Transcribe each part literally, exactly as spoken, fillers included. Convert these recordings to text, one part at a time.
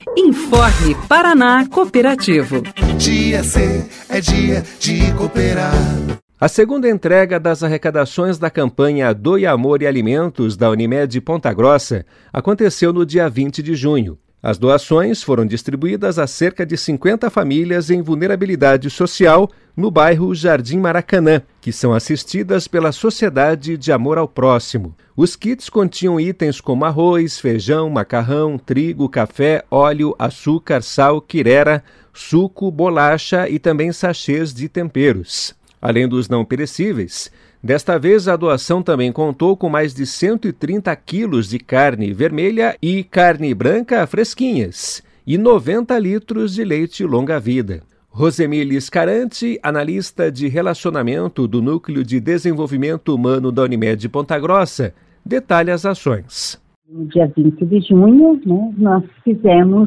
Informe Paraná Cooperativo. Dia C é dia de cooperar. A segunda entrega das arrecadações da campanha Doe Amor e Alimentos da Unimed Ponta Grossa aconteceu no dia vinte de junho. As doações foram distribuídas a cerca de cinquenta famílias em vulnerabilidade social no bairro Jardim Maracanã, que são assistidas pela Sociedade de Amor ao Próximo. Os kits continham itens como arroz, feijão, macarrão, trigo, café, óleo, açúcar, sal, quirera, suco, bolacha e também sachês de temperos. Além dos não perecíveis, desta vez a doação também contou com mais de cento e trinta quilos de carne vermelha e carne branca fresquinhas e noventa litros de leite longa-vida. Rosemile Scarante, analista de relacionamento do Núcleo de Desenvolvimento Humano da Unimed Ponta Grossa, detalha as ações. No dia vinte de junho, né, nós fizemos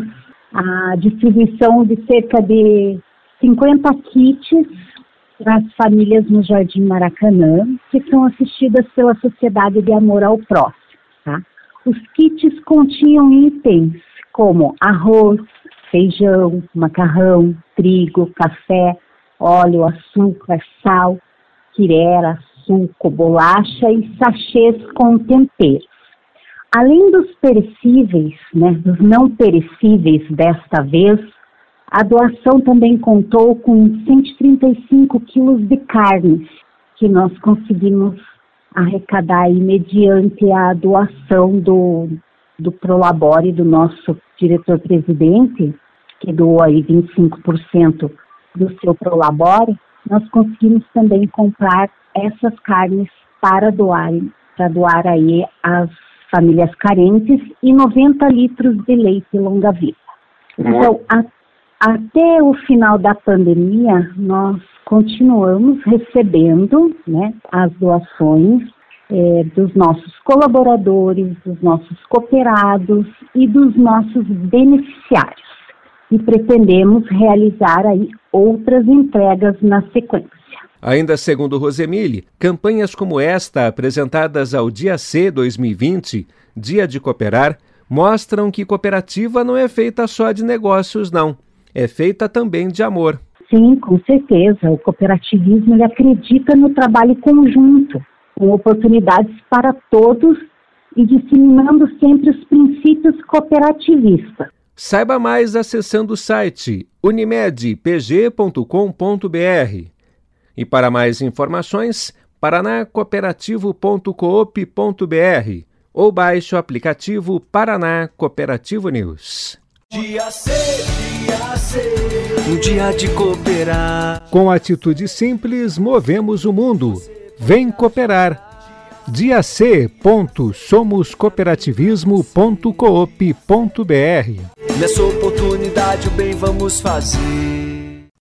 a distribuição de cerca de cinquenta kits para as famílias no Jardim Maracanã, que são assistidas pela Sociedade de Amor ao Próximo. Tá? Os kits continham itens como arroz, feijão, macarrão, trigo, café, óleo, açúcar, sal, quirera, suco, bolacha e sachês com temperos. Além dos perecíveis, né, dos não perecíveis desta vez, a doação também contou com cento e trinta e cinco quilos de carnes, que nós conseguimos arrecadar aí mediante a doação do, do Prolabore, do nosso diretor-presidente, que doou aí vinte e cinco por cento do seu Prolabore. Nós conseguimos também comprar essas carnes para doar, para doar aí às famílias carentes e noventa litros de leite longa-vida. Então, a Até o final da pandemia, nós continuamos recebendo, né, as doações é, dos nossos colaboradores, dos nossos cooperados e dos nossos beneficiários. E pretendemos realizar aí outras entregas na sequência. Ainda segundo Rosemile, campanhas como esta, apresentadas ao Dia C dois mil e vinte, Dia de Cooperar, mostram que cooperativa não é feita só de negócios, não. É feita também de amor. Sim, com certeza. O cooperativismo ele acredita no trabalho conjunto, com oportunidades para todos e disseminando sempre os princípios cooperativistas. Saiba mais acessando o site unimed p g ponto com ponto b r. E para mais informações, paraná cooperativo ponto coop ponto b r ou baixe o aplicativo Paraná Cooperativo News. Dia C, dia C, um dia de cooperar. Com atitude simples, movemos o mundo. Vem cooperar. dia c ponto somos cooperativismo ponto coop ponto b r. Nessa oportunidade o bem vamos fazer.